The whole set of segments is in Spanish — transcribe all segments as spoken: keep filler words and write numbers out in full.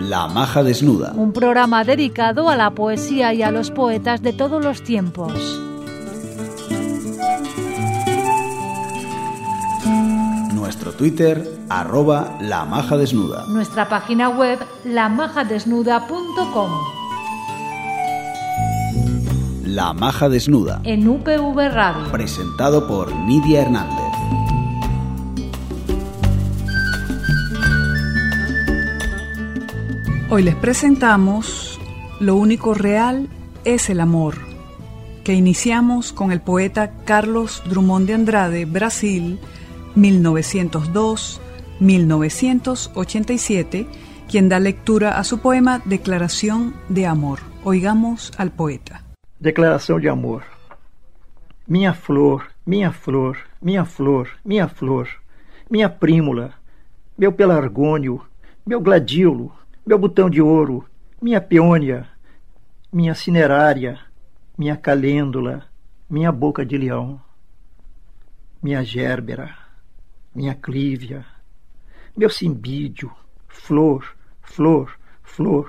La Maja Desnuda. Un programa dedicado a la poesía y a los poetas de todos los tiempos. Nuestro Twitter, arroba La Maja Desnuda. Nuestra página web, la maja desnuda punto com. La Maja Desnuda. En U P V Radio. Presentado por Nidia Hernández. Hoy les presentamos Lo único real es el amor, que iniciamos con el poeta Carlos Drummond de Andrade, Brasil, mil novecientos dos a mil novecientos ochenta y siete, quien da lectura a su poema Declaración de Amor. Oigamos al poeta. Declaração de amor. Minha flor, minha flor, minha flor, minha flor, minha prímula, meu pelargônio, meu gladiolo, meu botão de ouro, minha peônia, minha cinerária, minha calêndula, minha boca de leão, minha gérbera, minha clívia, meu cimbídio, flor, flor, flor,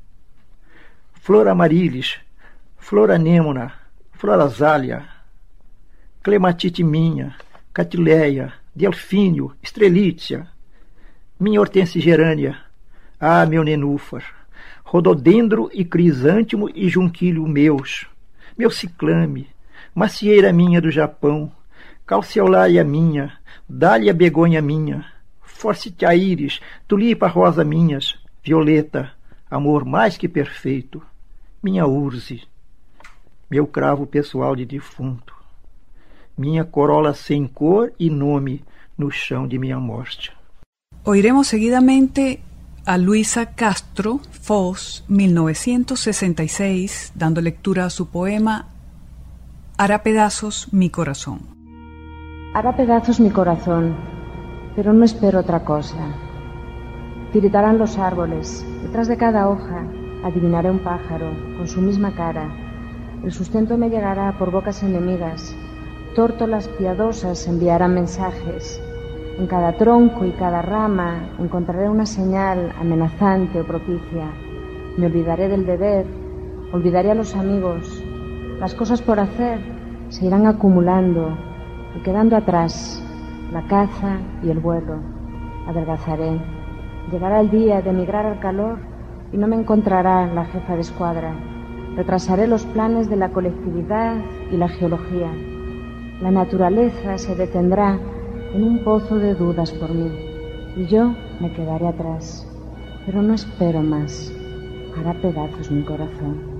flor amarilis, flor anêmona, flor azália, clematite minha, catileia, delfínio, estrelícia, minha hortênsia gerânia, ah, meu nenúfar, rododendro e crisântimo e junquilho meus, meu ciclame, macieira minha do Japão, calceolaria minha, dália begonha minha, forsythia íris, tulipa rosa minhas, violeta, amor mais que perfeito, minha urze, meu cravo pessoal de defunto, minha corola sem cor e nome no chão de minha morte. Oiremos seguidamente a Luisa Castro Foz, mil novecientos sesenta y seis, dando lectura a su poema Hará pedazos mi corazón. Hará pedazos mi corazón, pero no espero otra cosa. Tiritarán los árboles, detrás de cada hoja adivinaré un pájaro con su misma cara. El sustento me llegará por bocas enemigas, tórtolas piadosas enviarán mensajes. En cada tronco y cada rama encontraré una señal amenazante o propicia. Me olvidaré del deber, olvidaré a los amigos. Las cosas por hacer se irán acumulando y quedando atrás la caza y el vuelo. Adelgazaré. Llegará el día de emigrar al calor y no me encontrará la jefa de escuadra. Retrasaré los planes de la colectividad y la geología. La naturaleza se detendrá en un pozo de dudas por mí, y yo me quedaré atrás, pero no espero más. Hará pedazos mi corazón.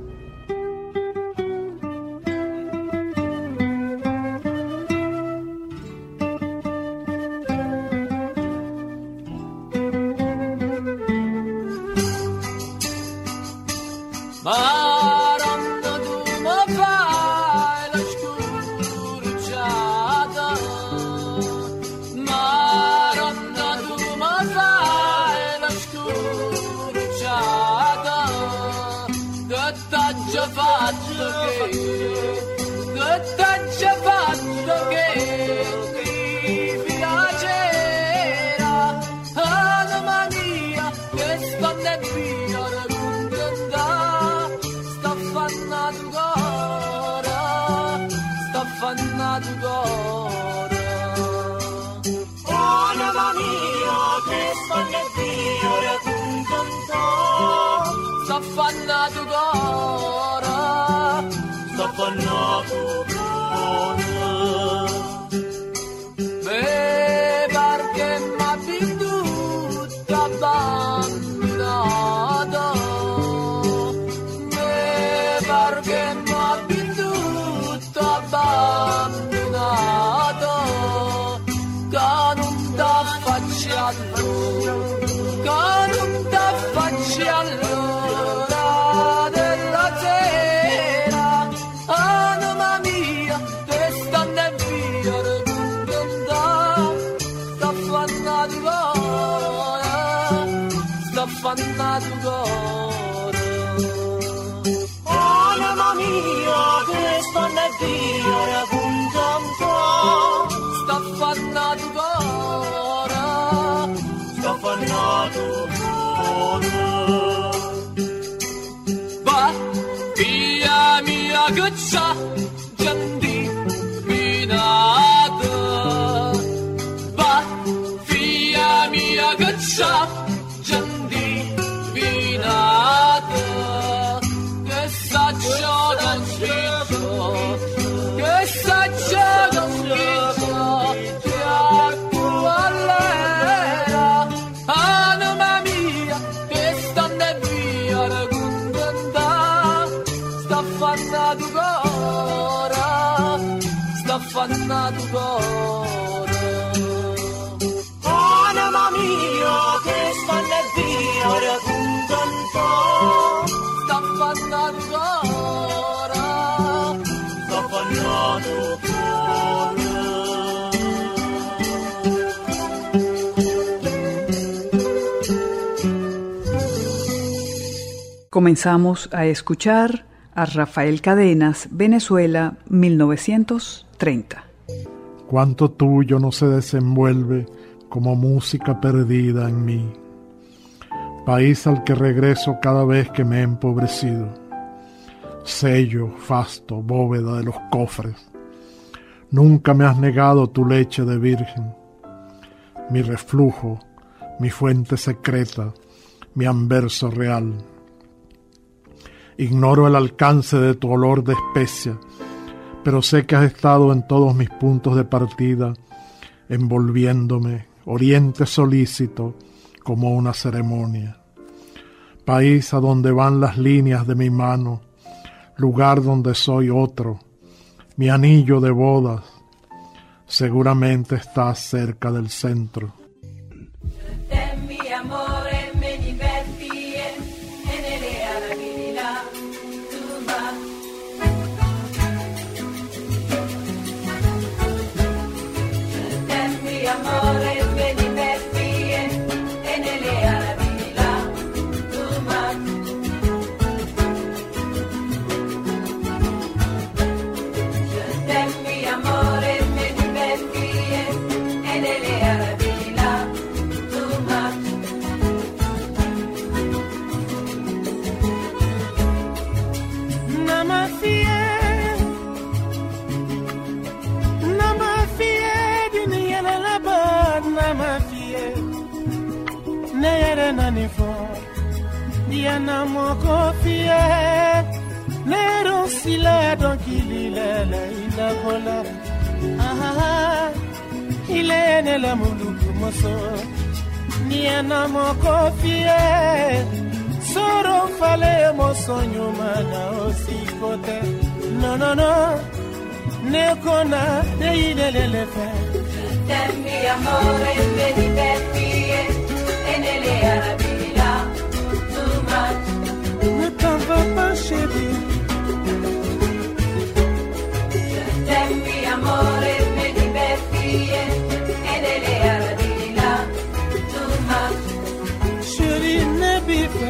Anima mia, che sta nel via, punto un po', sta fannato cuore, sta fannato cuore. Va via mia goccia già divinata, va via mia goccia già divinata, che saggio non dico, che saggio non dico, che acquallera, anima mia, che stanno via da contenta, sta fanna tu cora, sta fanna tu cora. Anima mia, che stanno via da contenta, sta fanna tu cora, sta fanna tu cora. Comenzamos a escuchar a Rafael Cadenas, Venezuela, mil novecientos treinta. Cuánto tuyo no se desenvuelve como música perdida en mí, país al que regreso cada vez que me he empobrecido, sello, fasto, bóveda de los cofres. Nunca me has negado tu leche de virgen, mi reflujo, mi fuente secreta, mi anverso real. Ignoro el alcance de tu olor de especia, pero sé que has estado en todos mis puntos de partida, envolviéndome, oriente solícito, como una ceremonia. País a donde van las líneas de mi mano, lugar donde soy otro, mi anillo de bodas, seguramente estás cerca del centro. Diana moko fie Nero sila donkili lele ila kola Ah ile nela muluku moso Diana moko fie Soro fale moso nyuma na osikote No no no Nekona de ile lele fe Temmi amore vedi perfie E nelle arabi Ne t'en va pas chérie. Je t'aime mi amore, me diverti e delle arabi là too much. Chérie ne vive.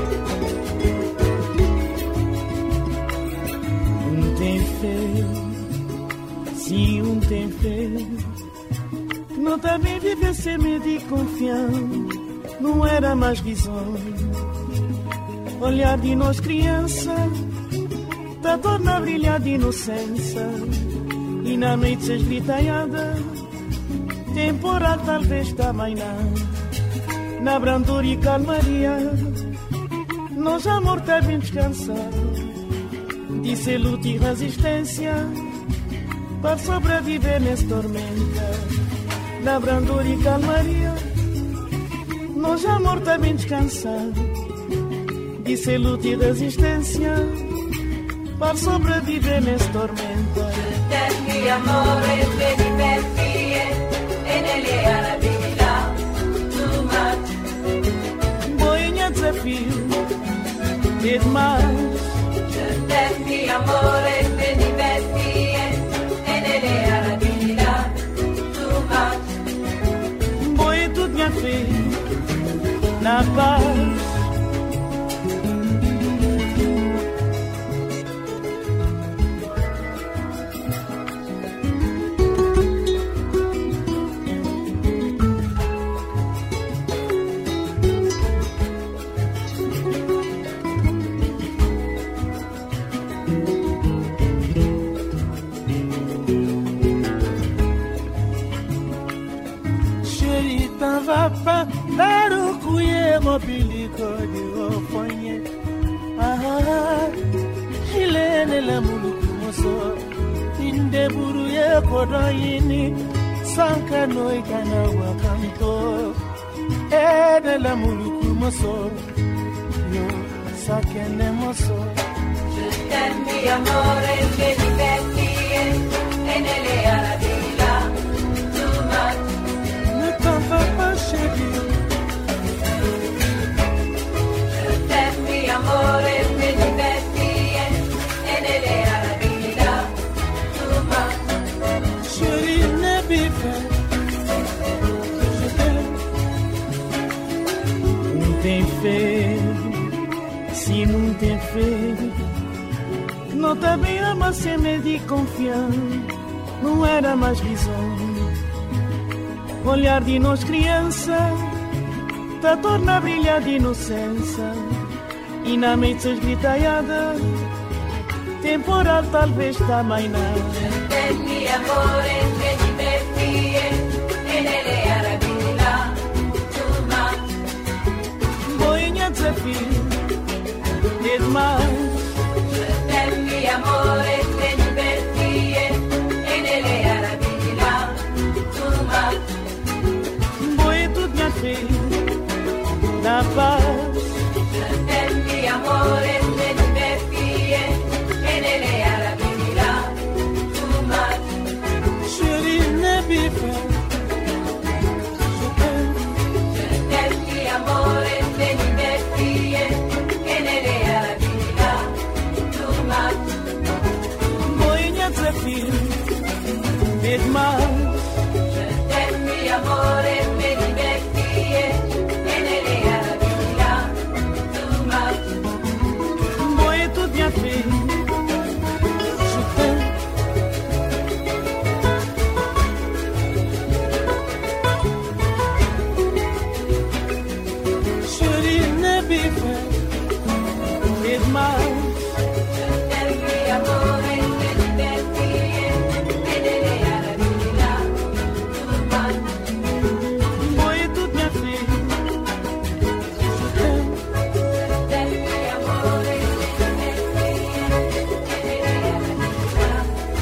Um tem fé, se um tem fé. Não também viver sem me de confiança. Não era mais visão. Olhar de nós criança, da torna a brilhar de inocência. E na noite esgritalhada, temporal talvez também não. Na brandura e calmaria, nós amor tá bem descansado. De luta e resistência, para sobreviver nessa tormenta. Na brandura e calmaria, nós amor tá bem descansado. De luta e resistência para sobreviver nessa tormenta. Termi amore, vedi perfie e nelle arabi là too much. Boinha desafio e demais. Termi amore, vedi perfie e nelle arabi là too much. Boi tudo minha filha na paz. Chérie, t'en vas pas, la roucouille, mobilico, du refoigné. Ah, il est né la moulukumoso, inde buruye kodoyini, sanka no ikana wakanto. Eh, de la moulukumoso, yo, sakene moso. Je t'aime, mi amore, che diverti, e nelle aravilla, too much. Ne t'en vas pas, chérie. Je t'aime, mi amore, che diverti, e nelle aravilla, too much. Chérie, ne be fair. Je t'aime. Não tem feio, se não tem feio. Não te me ama se me di confiar. Não era mais visão. Olhar de nós criança, te torna a brilhar de inocência. E na mente esgritaiada, temporal talvez também não. Je t'aime, mi amore, che diverti, e nelle aravilla, too much. Boinha desafio, é demais. Je t'aime, mi amore, che diverti, e nelle aravilla, too much. Boi tudo minha filha, na paz. Je t'aime, mi amore, che diverti, e nelle aravilla, too much. Chérie, ne be fair. Je t'aime. Je t'aime, mi amore, che diverti, e nelle aravilla, too much. Boinha desafio, é demais. Je t'aime, mi amore, che diverti, e nelle aravilla, too much. Boi tudo minha filha, je t'aime. Chérie, ne be fair. É demais. Je t'aime, mi amore, che diverti, e nelle aravilla, too much. Boi tudo minha filha, je t'aime. Je t'aime, mi amore, che diverti, e nelle aravilla,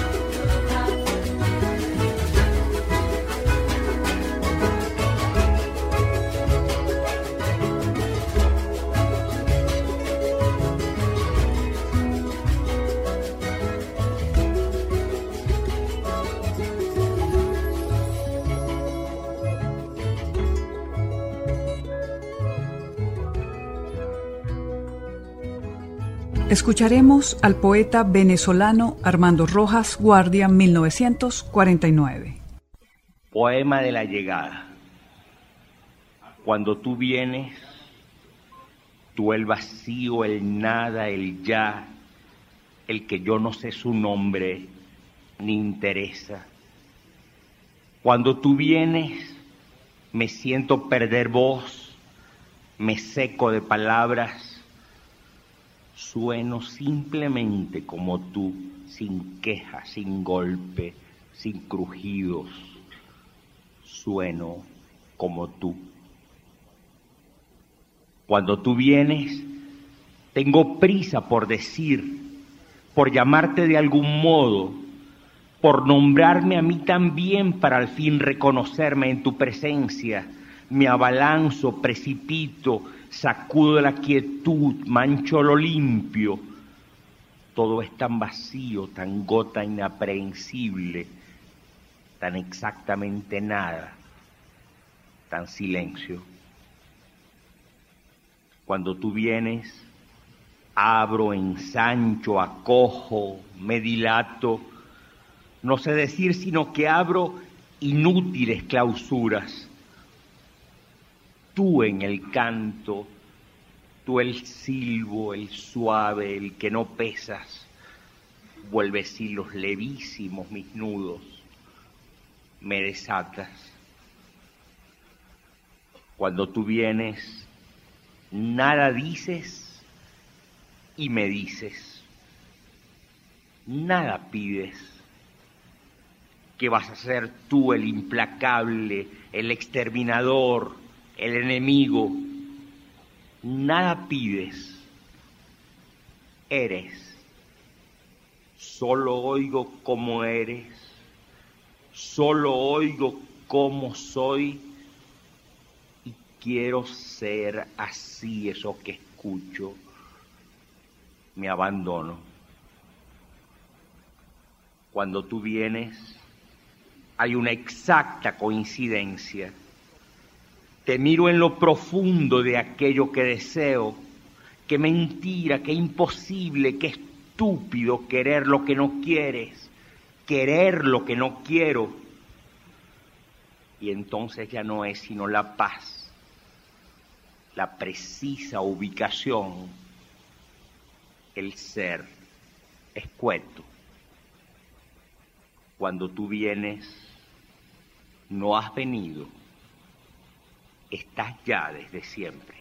Escucharemos al poeta venezolano Armando Rojas Guardia, mil novecientos cuarenta y nueve. Poema de la llegada. Cuando tú vienes, tú el vacío, el nada, el ya, el que yo no sé su nombre ni interesa. Cuando tú vienes, me siento perder voz, me seco de palabras, sueno simplemente como tú, sin queja, sin golpe, sin crujidos. Sueno como tú. Cuando tú vienes, tengo prisa por decir, por llamarte de algún modo, por nombrarme a mí también para al fin reconocerme en tu presencia. Me abalanzo, precipito, sacudo la quietud, mancho lo limpio. Todo es tan vacío, tan gota inaprehensible, tan exactamente nada, tan silencio. Cuando tú vienes, abro, ensancho, acojo, me dilato. No sé decir sino que abro inútiles clausuras. Tú en el canto, tú el silbo, el suave, el que no pesas, vuelves hilos levísimos mis nudos, me desatas. Cuando tú vienes, nada dices y me dices, nada pides, que vas a ser tú el implacable, el exterminador, el enemigo. Nada pides, eres. Solo oigo cómo eres, solo oigo cómo soy y quiero ser así, eso que escucho. Me abandono. Cuando tú vienes, hay una exacta coincidencia. Te miro en lo profundo de aquello que deseo. Qué mentira, qué imposible, qué estúpido querer lo que no quieres, querer lo que no quiero. Y entonces ya no es sino la paz, la precisa ubicación, el ser escueto. Cuando tú vienes, no has venido, estás ya desde siempre.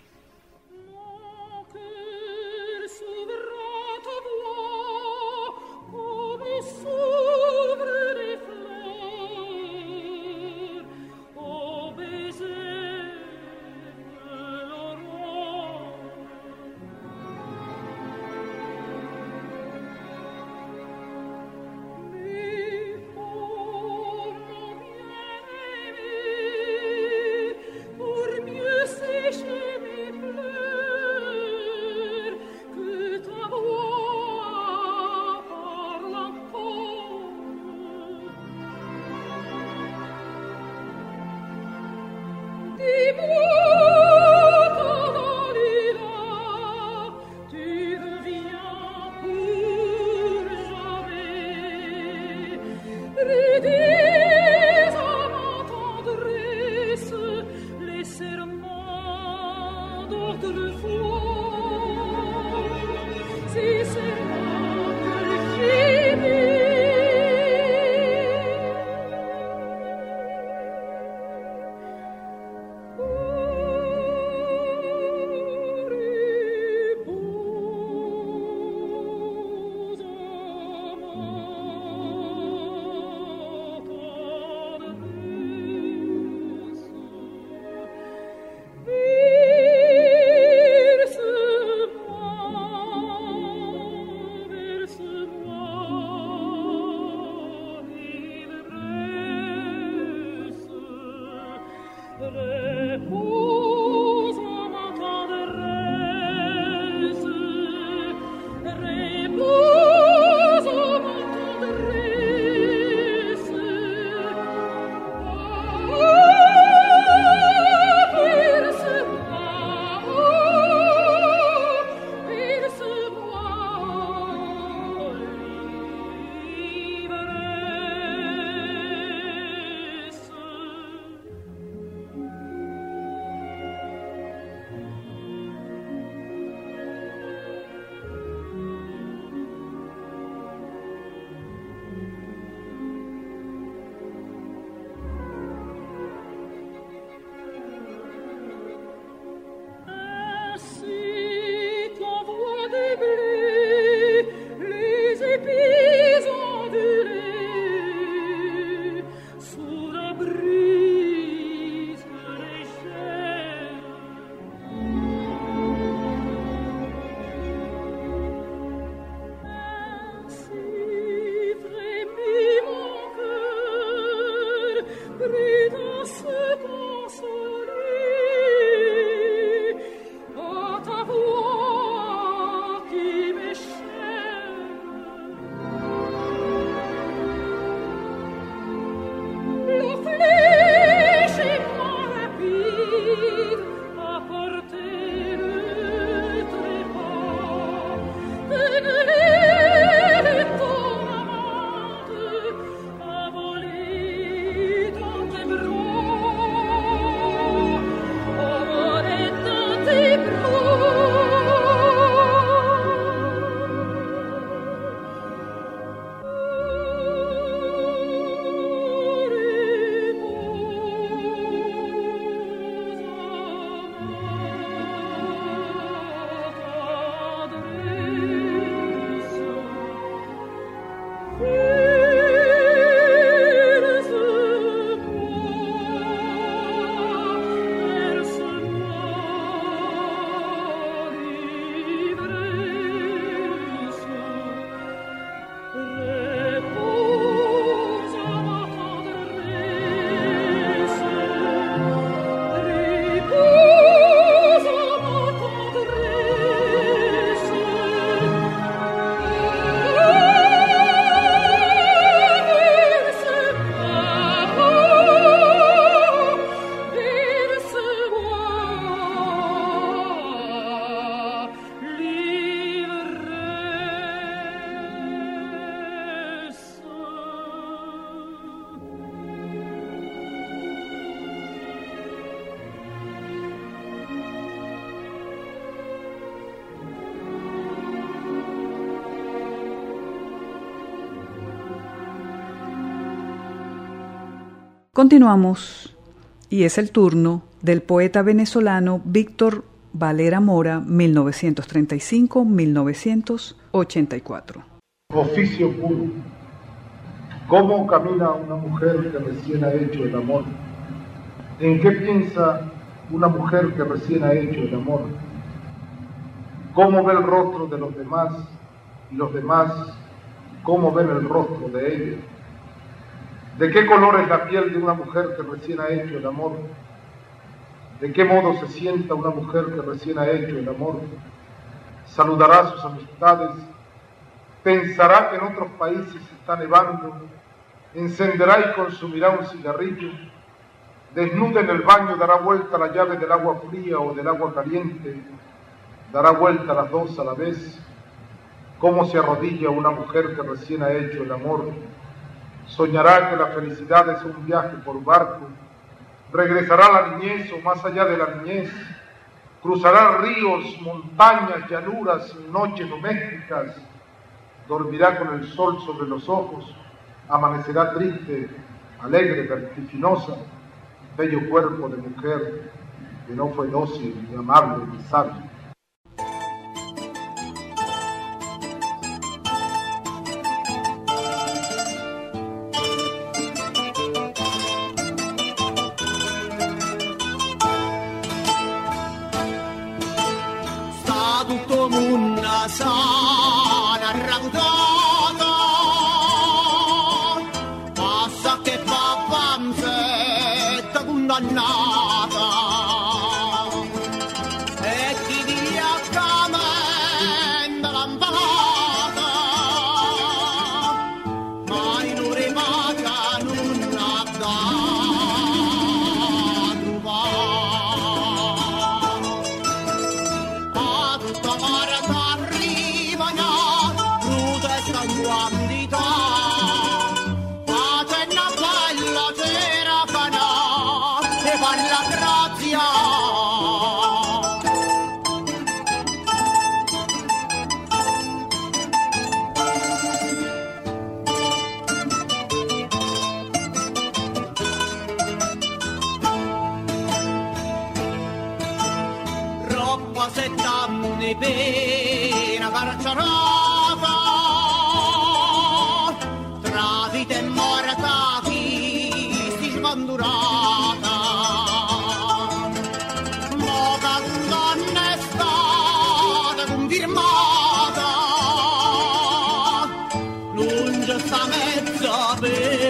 Continuamos y es el turno del poeta venezolano Víctor Valera Mora, mil novecientos treinta y cinco a mil novecientos ochenta y cuatro. Oficio puro. ¿Cómo camina una mujer que recién ha hecho el amor? ¿En qué piensa una mujer que recién ha hecho el amor? ¿Cómo ve el rostro de los demás y los demás cómo ven el rostro de ella? ¿De qué color es la piel de una mujer que recién ha hecho el amor? ¿De qué modo se sienta una mujer que recién ha hecho el amor? ¿Saludará a sus amistades? ¿Pensará que en otros países está nevando? ¿Encenderá y consumirá un cigarrillo? ¿Desnuda en el baño dará vuelta la llave del agua fría o del agua caliente? ¿Dará vuelta las dos a la vez? ¿Cómo se arrodilla una mujer que recién ha hecho el amor? ¿Soñará que la felicidad es un viaje por barco? ¿Regresará a la niñez o más allá de la niñez? ¿Cruzará ríos, montañas, llanuras, noches domésticas? ¿Dormirá con el sol sobre los ojos? ¿Amanecerá triste, alegre, vertiginosa? Bello cuerpo de mujer que no fue dócil, ni amable, ni sabio. Sana raccontata, passa che fa panzetta condannata, e chi di accamenda l'ambalata, ma in un rimata non ha da trovare, a tutta guarda quantità, fate una bella terapana e parla grazia. Roppa sett'anni pena carcerata, vita e morta chi si sbandurata, ma condanna è stata confermata, non c'è sta mezza per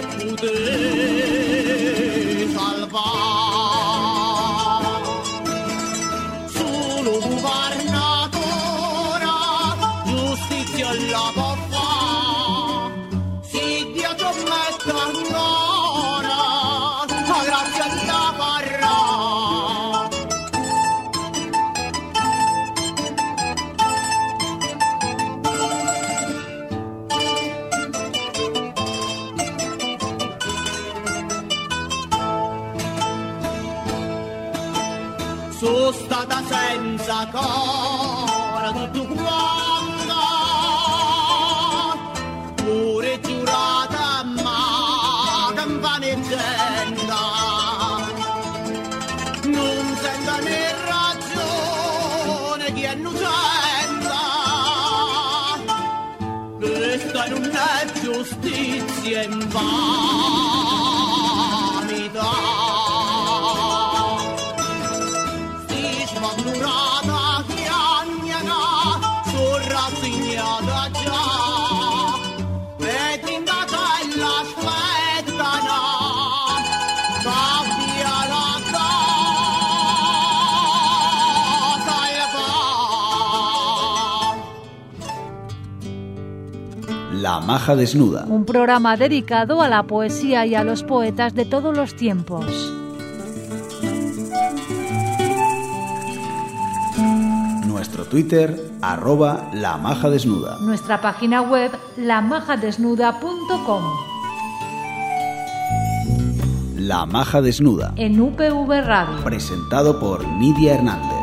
poter salvare, solo governatore giustizia la può fare. Sono stata senza cora tutto quanto, pure giurata ma campaneggenda, non senta né ragione chi è innocenta, questa non è giustizia in vanità. Sbandurata chiagnana, sono rassegnata già, e tindata e l'aspettano, sappia la cosa e fa. La Maja Desnuda. Un programa dedicado a la poesía y a los poetas de todos los tiempos. Nuestro Twitter, arroba La Maja Desnuda. Nuestra página web, la maja desnuda punto com. La Maja Desnuda. En U P V Radio. Presentado por Nidia Hernández.